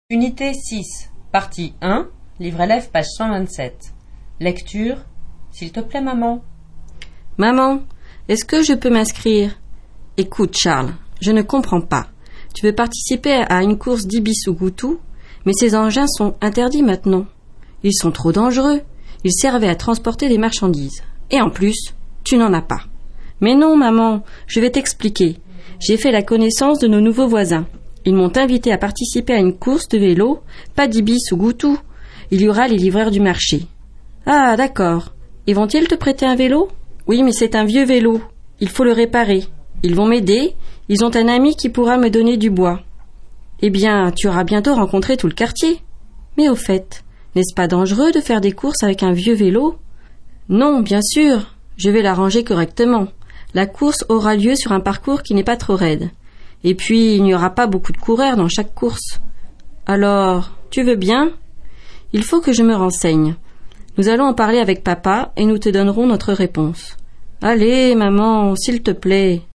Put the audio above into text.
Unité 6, partie 1, livre élève, page 127. Lecture, s'il te plaît, maman. Maman, est-ce que je peux m'inscrire? Écoute, Charles, je ne comprends pas. Tu veux participer à une course d'Ibis-Goutou, mais ces engins sont interdits maintenant. Ils sont trop dangereux. Ils servaient à transporter des marchandises. Et en plus, tu n'en as pas. Mais non, maman, je vais t'expliquer. J'ai fait la connaissance de nos nouveaux voisins. Ils m'ont invité à participer à une course de vélo, pas d'Ibis-Goutou. Il y aura les livreurs du marché. Ah, d'accord. Et vont-ils te prêter un vélo? Oui, mais c'est un vieux vélo. Il faut le réparer. Ils vont m'aider. Ils ont un ami qui pourra me donner du bois. Eh bien, tu auras bientôt rencontré tout le quartier. Mais au fait, n'est-ce pas dangereux de faire des courses avec un vieux vélo? Non, bien sûr. Je vais l'arranger correctement. La course aura lieu sur un parcours qui n'est pas trop raide. Et puis, il n'y aura pas beaucoup de coureurs dans chaque course. Alors, tu veux bien? Il faut que je me renseigne. Nous allons en parler avec papa et nous te donnerons notre réponse. Allez, maman, s'il te plaît.